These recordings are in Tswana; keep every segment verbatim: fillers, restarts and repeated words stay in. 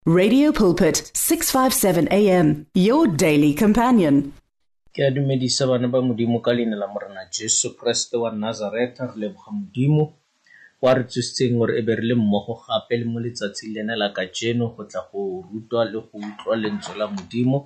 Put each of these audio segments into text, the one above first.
Radio Pulpit, six fifty-seven A M, your daily companion. Ke a dumedisa bana ba Modimo ka leina la Morena Jesu Kriste wa Nazareta. Re leboga Modimo wa re tshotseng gore e be re le mmogo gape le mo letsatsing lena la kajeno go tla go rutwa le go utlwa lentswe la Modimo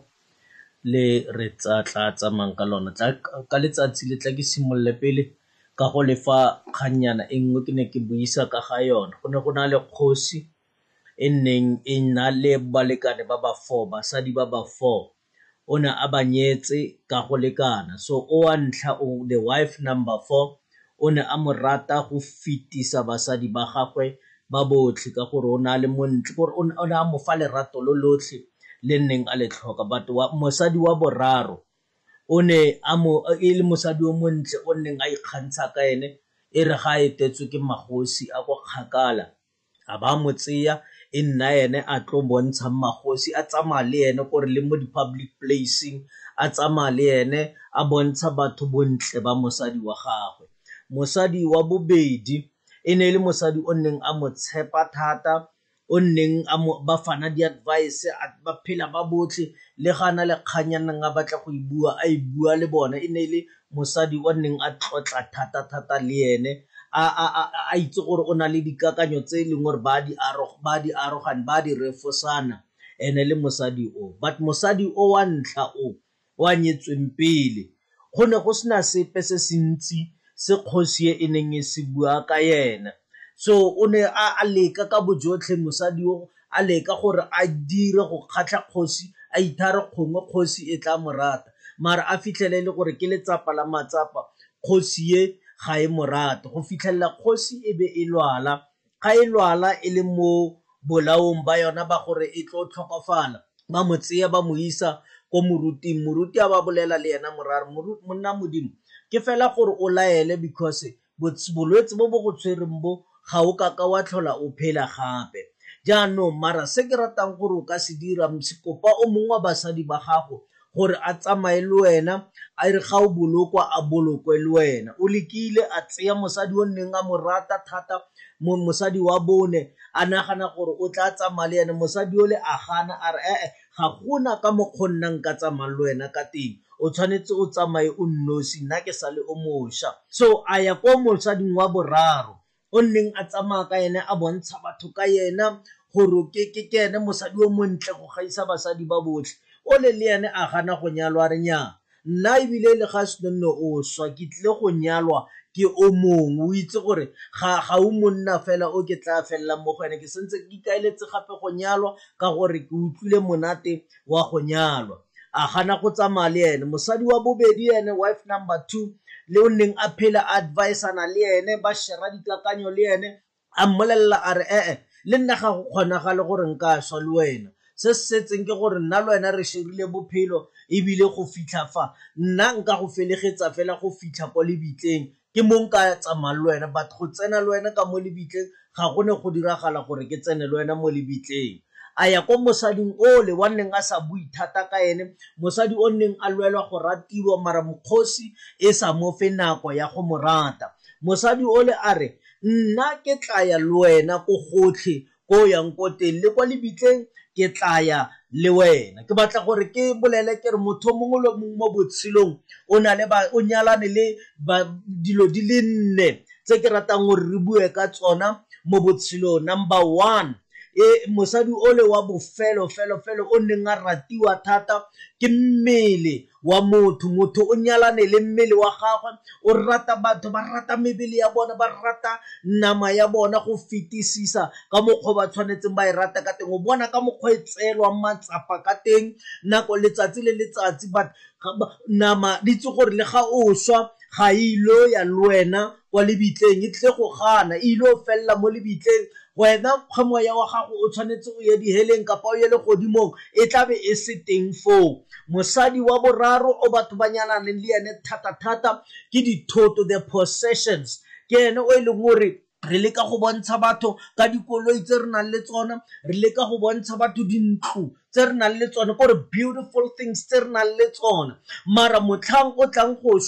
le re tsa tla tsamayang ka lona. Ka letsatsi le tla ke simolle pele ka go lefa kganyana e nngwe ke ne ke buisa ka ga yona. Go ne go na le kgosi e neng e na le balekane ba ba four, basadi ba ba four. O ne a ba nyetse ka go lekana. So o wa ntlha o the wife number four o ne a mo rata go fitisa basadi ba gagwe ba botlhe ka gore o na le montle gore o ne a mo fa lerato lo lotlhe le neng a le tlhoka. But wa mosadi wa boraro o ne a mo e le mosadi o montle o neng a ikgantsha ka ene e re ga etetswe ke magosi a go kgakala a ba mo tseya e nna ene a tlo bontsha magosi a tsamaya le ene gore le mo di-public placing a tsamaya le ene a bontsha batho bontle ba mosadi wa gagwe. Mosadi wa bobedi e ne le mosadi o neng a mo tshepa thata, o neng a mo ba fana di-advice ba phela ba botlhe le gana le kganyanang a batla go ibua a ibua le bona. E ne le mosadi o neng a tlotla thata-thata le ene a a a itse gore o na le dikakanyo tse e leng gore ba di arog ba di arogane ba di refosana ene le mosadi o. But mosadi o wa ntlha o wa nyetsweng pele go ne go sena sepe se se ntsi se kgosi e neng e se bua ka yena. So o ne a leka ka bojotlhe mosadi o a leka gore a dire go kgatlha kgosi a ithare kgongwe kgosi e tla morata, mara a fitlhelele gore ke letsapa la matsapa kgosi e ga e morata go fitlhella kgosi e be e lwala. Ga e lwala e le mo bolaong ba yona ba gore e tlo tlhokofala ba mo tseya ba mo isa ko moruting. Moruti a ba bolela le yena moraro, monna Modimo ke fela gore o laele because bolwetse bo bo go tshwereng bo ga o ka ka wa tlhola o phela gape. Jaanong mara se ke ratang gore o ka se dira msekopa o mongwe wa basadi ba gago gore a tsamaye le wena a re ga o bolokwa a bolokwe le wena. O lekile a tseya mosadi o neng a mo rata thata, mosadi wa bone a nagana gore o tla tsamaya le ene. Mosadi o le a gana a re ee ga gona ka mokgonnang ka tsamaya le wena ka teng, o tshwanetse o tsamaye o nnosi, nna ke sale o mošwa. So a ya ko mosading wa boraro o neng a tsamaya ka ene a bontsha batho ka yena gore ke ke ke ene mosadi o montle go gaisa basadi ba botlhe. O le le ene a gana go nyalwa re nya nna ebile le ga se nne o swa ke tle go nyalwa ke o mongwe. O itse gore ga ga o monna fela o ke tla fella mo go ene, ke sentse ke ikaeletse gape go nyalwa ka gore ke utlwile monate wa go nyalwa. A gana go tsamaya le ene. Mosadi wa bobedi ene wife number two le o neng a phela advisana le ene ba shera dikakanyo le ene a mmolelela a re ee le nna ga go kgonagale gore nka swa le wena. Se se setseng ke gore nna le wena re sherile bophelo ebile go fitlha fa nna nka go felegetsa fela go fitlha ko lebitleng ke mo nka tsamaya le wena, but go tsena le wena ka mo lebitleng ga go ne go diragala gore ke tsene le wena mo lebitleng. A ya ko mosading o le wa neng a sa bui thata ka ene, mosadi o neng a lwelwa go ratiwa mara mokgosi e sa mo fe nako ya go mo rata. Mosadi o le a re nna ke tla ya le wena ko gotlhe ko yang ko teng le kwa lebitleng ke tla ya le wena. Ke batla gore ke bolele ke re motho mongwe le mongwe mo botshelong o na le ba o nyalane le dilo di le nne tse ke ratang gore re bue ka tsona mo botshelong. Number one, e mosadi o le wa bofelo felo felo o neng a ratiwa thata ke mmele wa motho. Motho o nyalane le mmele wa gagwe, o rata batho ba rata mebele ya bona, ba rata nama ya bona go fetisisa ka mokgwa ba tshwanetseng ba e rata ka teng. O bona ka mokgwa e tseelwa matsapa ka teng nako letsatsi le letsatsi, but nama di tse gore le ga o swa ga ilo ya le wena kwa lebitleng e tle go gana ilo fella mo lebitleng. Wena kgamo ya wa gago o tshwanetse o ye diheleng kapa o ye le godimong e tlabe e se teng foo. Mosadi wa boraro o batho ba nyalane le ene thata-thata ke dithoto, the possessions. Ke ene o e leng gore re leka go bontsha batho ka dikoloi tse re nang le tsona, re leka go bontsha batho dintlo tse re nang le tsona, gore beautiful things tse re nang le tsona, mara motlhang o tlang go swa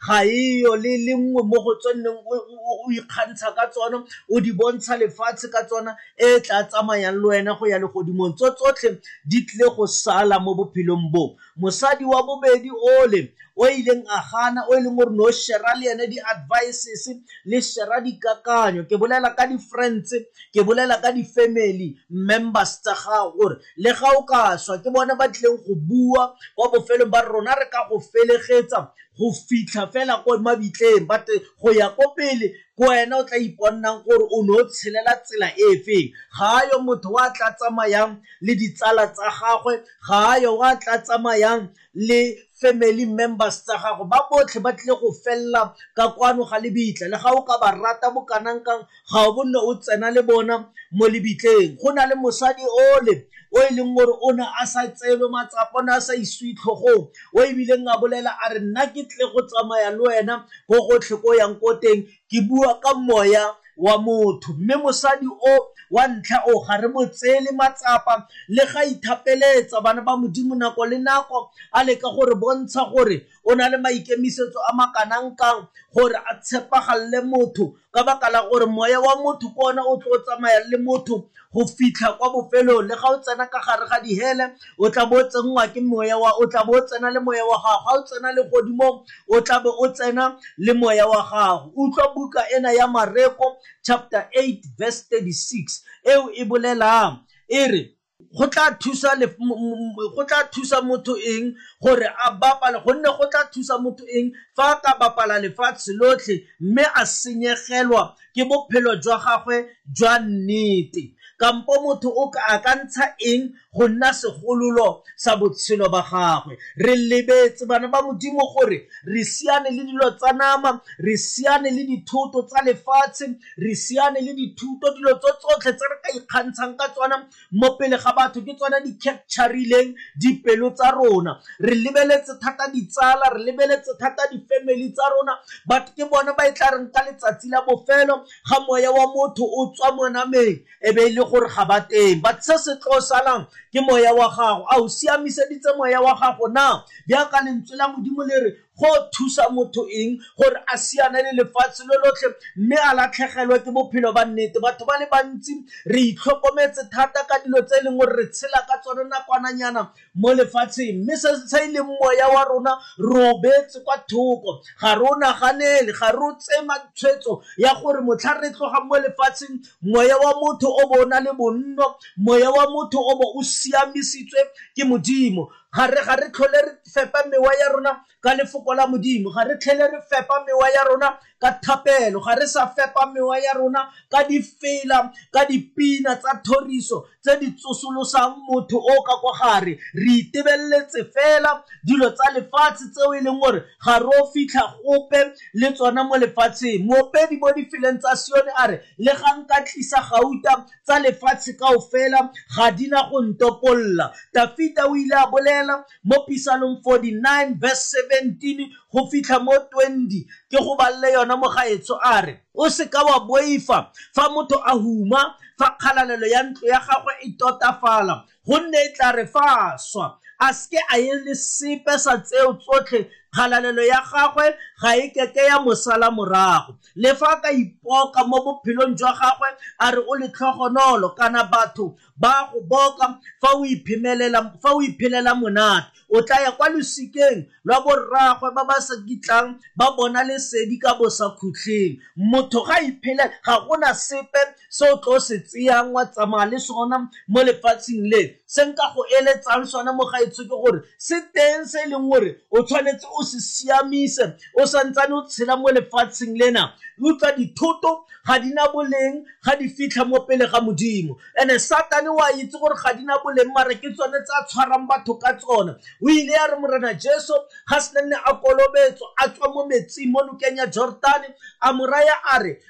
ga eo le lengwe mo go tsoneng o ikgantsha ka tsona o di bontsha lefatshe ka tsona e tla tsamayang le wena go ya le godimong tso tsotlhe di tle go sala mo bophelong bo. Mosadi wa bobedi ole o ileng a gana o ileng gore no shera le ene di-advices le shera dikakanyo ke bolela ka di-friends ke bolela ka di-family members tsa gago gore le ga o ka swa ke bona ba tlileng go bua kwa bofelong ba rona re ka go felegetsa go fitlha fela ko mabitleng but go ya ko pele ko wena o tla iponnang gore o no tshelela tsela e feng ga yo motho wa tla tsamayang le ditsala tsa gagwe ga yo wa tla tsamayang le family members tsa gago ba botlhe ba tle go fella ka kwano ga lebitla le ga o ka ba rata bokanang kang ga o bonne o tsena le bona mo lebitleng. Go na le mosadi ole o ileng gore o ne a sa tsebe matsapa na sa iswi tlhogong o ebileng a bolela a re nna ke tle go tsamaya le wena go gotlhe ko yang ko teng ke bua ka moya wa motho mme mosadi o wa ntlha o ga re motsele matsapa le ga ithapeletsa bana ba modimo nako le nako a le ka gore bontsha gore o na le maikemisetso a makanang kang gore a tshepagalle motho ka baka la gore moya wa motho kona o tlo tsamaya le motho go fitlha kwa bofelong le ga o tsena ka gare ga dihele o tla bo tsenngwa ke moya wa o tla bo tsena le moya wa gago ga o tsena le godimo o tla be o tsena le moya wa gago. Utlwa buka ena ya Mareko chapter eight verse thirty-six eo e bolelang e re go tla thusa le go tla thusa motho eng gore a bapala gonne go tla thusa motho eng fa ka bapala lefatshe lotlhe mme a senyegelwa ke bophelo jwa gagwe jwa nnete. Kampo motho o ka akantsha eng go nna segololo sa botshelo ba gagwe. Re lebetse bana ba modimo gore re siane le dilo tsa nama re siane le dithoto tsa lefatshe re siane le dithuto dilo tso tsotlhe tse re ka ikgantshang ka tsona mo pele ga batho ke tsona di capturileng dipelo tsa rona. Re lebeletse thata ditsala re lebeletse thata di-family tsa rona but ke bona ba e tla reng ka letsatsi la bofelo ga moya wa motho o tswa monameng e be le gore ga ba teng but se se tlo salang ke moya wa gago a o siamiseditse moya wa gago na bja ka lentswe la modimo le re go thusa motho eng gore a siane le lefatshe lo lotlhe mme a latlhegelwe ke bophelo ba nnete. Batho ba le bantsi re itlhokometse thata ka dilo tse e leng gore re tshela ka tsone nakwananyana mo lefatsheng mme se se ileng moya wa rona re o beetse kwa thoko ga re o naganele ga re o tsema tshwetso ya gore motlha re tloga mo lefatsheng moya wa motho o bona le bonno moya wa motho o bo o siamisitswe ke modimo. Ga re ga re tlhole re fepa mewa ya rona ka lefoko la modimo ga re tlhele re fepa mewa ya rona ka thapelo ga re sa fepa mewa ya rona ka difela ka dipina tsa thoriso tse di tsosolosang motho o ka kwa gare re itebeletse fela dilo tsa lefatshe tseo e leng gore ga re o fitlha gope le tsona mo lefatsheng. Moopedi mo difeleng tsa Sione a re le ga nka tlisa gauta tsa lefatshe kaofela ga di na go ntopolola. Dafita o ile a bolela mo Psalm forty-nine verse seventeen go fitlha mo twenty ke go balle yona mo gaetso a re o se ka wa boifa fa motho a huma fa kgalalelo ya ntlo ya gagwe e totafala gonne e tla re fa swa a ske a ye le sepe sa tseo tsotlhe kgalalelo ya gagwe ga e keke ya mosala morago le fa ka ipoka mo bophelong jwa gagwe a re o le tlhogonolo kana batho ba go boka fa o iphemelela fa o iphelela monate o tla ya kwa losikeng lwa borragwe ba ba sa kitlang ba bona lesedi ka bosa khutleng. Motho ga iphele ga gona sepe se o tlo se tseyang wa tsamaya le sona mo lefatsheng le se nka go eletsang sona mo gaetso ke gore se teng se leng gore o tshwanetse o se siamise o santsane o tshela mo lefatsheng lena. Utlwa dithoto ga dina boleng ga di fitlha mo pele ga modimo ene satane wa itse gore ga dina boleng mara ke tsone tsa tshwarang batho ka tsona. O ile ya re morena Jesu ga se nne a kolobetso a tswa mo metsing mo nokeng ya Jordane a moraya a re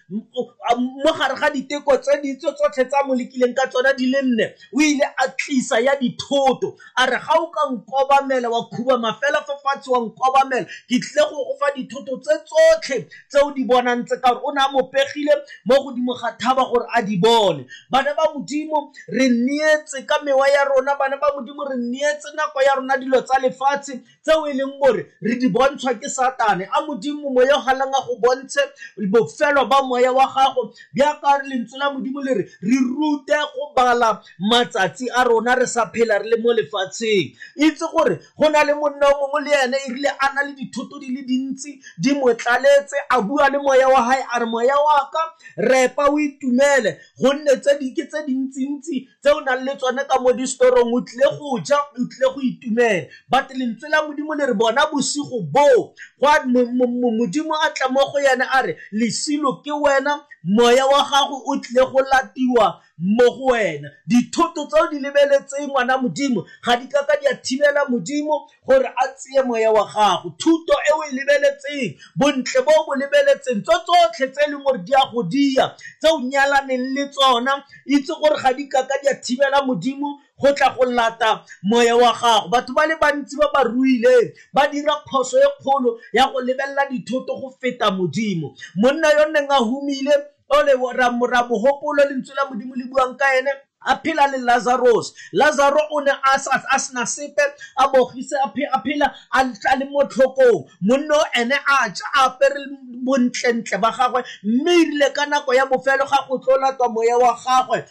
mo gare ga diteko tse ditso tsotlhe tsa mo lekileng ka tsona di le nne o ile a tlisa ya dithoto a re ga o ka nkobamela wa khuba mafela fa fatshe wa nkobamela ke tle go go fa dithoto tse tsotlhe tse o di bonang tse ka gore o ne a mo pegile mo godimo ga thaba gore a di bone. Bana ba modimo re neetse ka mewa ya rona, bana ba modimo re neetse nako ya rona dilo tsa lefatshe tseo e leng gore re di bontshwa ke Satane. A modimo moya o galang a go bontshe bofelo ba moya wa gago bjaka lentswe la modimo le re re rute go bala matsatsi a rona re sa phela re le mo lefatsheng. Itse gore go na le monna o mongwe le ene e rile a na le dithoto di le dintsi di mo tlaletse, a bua le moya wa hae a re moya wa ka repa o itumele gonne tse di ke tse dintsintsi tse o nang le tsone ka mo distorong o tlile go ja o tlile go itumela. But lentswe la modimo le re bona bosigo bo modimo a tla mo go yena a re lesilo ke wena, moya wa gago o tlile go latiwa mo go wena. Dithoto tseo di lebeletseng ngwana modimo ga di ka ka di a thibela modimo gore a tseye moya wa gago. Thuto e o e lebeletseng, bontle bo bo lebeletseng, tso tsotlhe tse leng gore di a go dia tse o nyalaneng le tsona, itse gore ga di ka ka di a thibela modimo go tla go lata moya wa gago. Batho ba le bantsi ba ba ruileng ba dira phoso e kgolo ya go lebella dithoto go feta modimo. Monna yo neng a humile o le ra mogopolo lentswe la modimo le buang ka ene a phela le Lazarus. Lazarus o ne a sena sepe, a bogise a phela a le mo tlhokong. Monna ene a ja a apere bontlentle ba gagwe, mme irile ka nako ya bofelo ga go tlolatwa moya wa gagwe.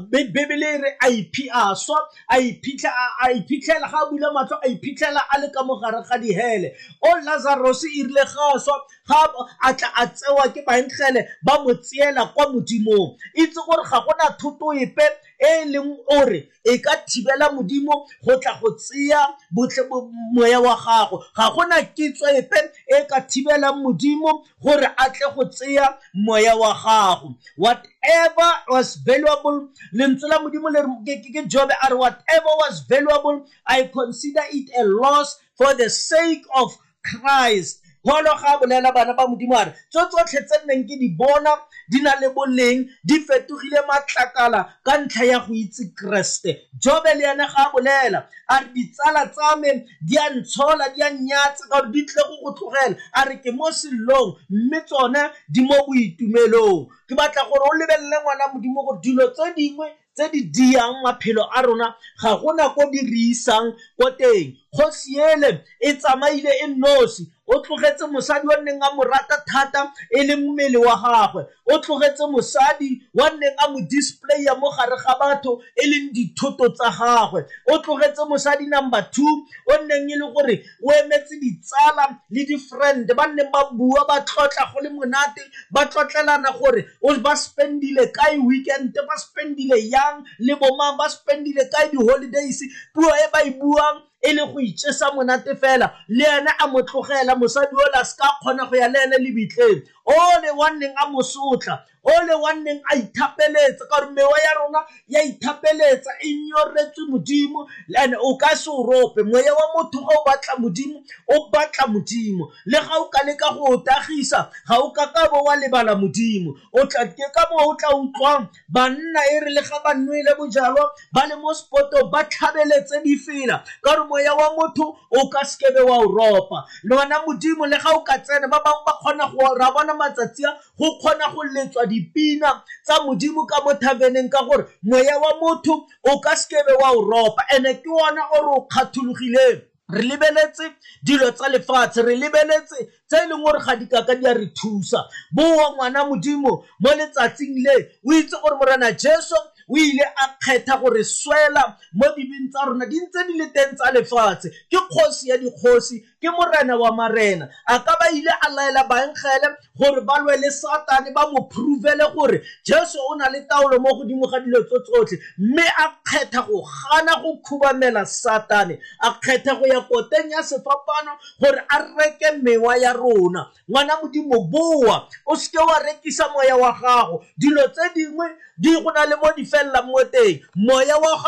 Bebele re a iphi a swa a iphitlha a iphitlhela ga bula matlo a iphitlhela a le ka mogare ga dihele. O Lazarus irile ga swa ga a tla a tsewa ke bankgele ba mo tseela kwa modimong. Itse gore ga gona thuto epe e leng ore e ka thibela modimo go tla go tseya botle moya wa gago. Ga gona kitso epe e ka thibela modimo gore a tle go tseya moya wa gago. Whatever was valuable, lentswe la modimo le ke Job a re whatever was valuable I consider it a loss for the sake of Christ. Holo ga bolela bana ba modimo a re tso tsotlhe tse nneng ke di bona di na le boleng di fetogile matlakala ka ntlha ya go itse Kriste. Job le ene ga bolela a re ditsala tsa me di a ntshola di a nyatsa ka di tle go go tlogela, a re ke mo sellong mme tsone di mo boitumelong. Ke batla gore o lebelle ngwana modimo gore dilo tse dingwe tse di diang maphelo a rona ga gona ko di re isang ko teng. Kgosi ele e tsamaile e nosi, o tlogetse mosadi wa nneng a mo rata thata e le mmele wa gagwe, o tlogetse mosadi wa nneng a mo displaya mo gare ga batho e leng dithoto tsa gagwe, o tlogetse mosadi number two o nneng e le gore o emetse ditsala le di-friend ba nneng ba bua ba tlotla go le monate, ba tlotlelana gore o ba spendile kae weekend, ba spendile yang le bomang, ba spendile kae di-holidays. Puo e ba e buang e le go itšesa monate fela, le ene a mo tlogela mosadi o la ska kgona go ya le ene le bitleng. O le wanneng a mosotla, o le wanneng a ithapeletsa ka gore mewa ya rona ya ithapeletsa e nyoretse modimo, ene o ka se o rope. Moya wa motho ga o batla modimo o batla modimo, le ga o ka leka go o tagisa ga o ka ka bo wa lebala modimo. O tla ke ka mo o tla utlwang banna e re le ga ba nwele bojalwa ba le mo spoto ba tlhabeletse difela ka gore moya wa motho o ka skebe wa o ropa. Lona modimo le ga o ka tsena ba bang ba kgona go ra bona matsatsi a go kgona go letswa dipina tsa modimo ka mo thaveneng ka gore moya wa motho o ka skebe wa o ropa. Ene ke wona o re o kgathologileng. Re lebeletse dilo tsa lefatshe, re lebeletse tse leng gore ga di ka ka di a re thusa. Boa ngwana modimo mo letsatsing le o itse gore morena Jesu o ile a kgetha gore swela mo dibeng tsa rona di ntse di le teng tsa lefatshe. Ke kgosi ya dikgosi, ke morena wa marena. A ka ba ile a laela bankgele gore ba lwele Satane ba mo provele gore Jesu o na le taolo mo godimo ga dilo tsotlhe, mme a kgetha go gana go khubamela Satane, a kgetha go ya koteng ya sefapano gore a reke mewa ya rona. Ngwana modimo boa, o seke wa rekisa moya wa gago. Dilo tse dingwe di go na le mo di fella mo teng. Moya wa gago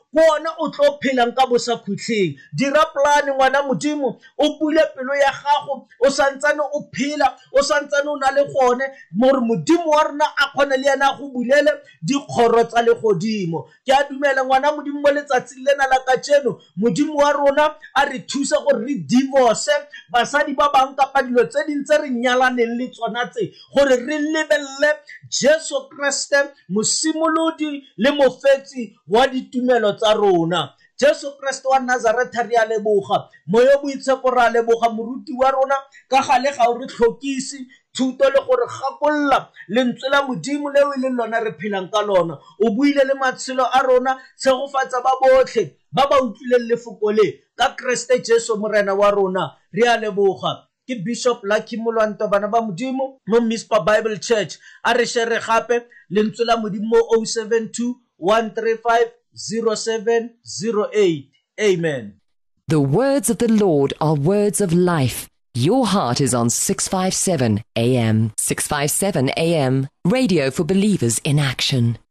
kona o tlo phelang ka bosakhutleng. Dira plane ngwana modimo, o bule pelo ya gago, o santsane o phela, o santsane o na le gone more modimo wa rona a kgone le yena go bulele dikgoro tsa le godimo. Ke a dumela ngwana modimo mo letsatsing lena la kajeno, modimo wa rona a re thusa gore re divorce basadi ba bang kapa dilo tse dintse re nyalaneng le tsona tse, gore re lebelle Jesu Kriste mosimolodi le mofetsi wa ditumelo tsa rona. Jesu Kriste wa Nazareth re a leboga, moyo boitshepo re a leboga moruti wa rona ka gale ga o re tlhokisi thuto le gore gakolla lentswe la modimo leo le lona re phelang ka lona. O buile le matshelo a rona tshegofatsa ba botlhe ba ba utlwileng lefoko le ka Kriste Jesu morena wa rona. Re a leboga. Ke Bishop Lucky Molwanto bana ba modimo mo Mispa Bible Church. A re shere gape lentswe la modimo oh seven two, one three five, zero seven zero eight. Amen. The words of the Lord are words of life. Your heart is on six fifty-seven A M. six fifty-seven A M, radio for believers in action.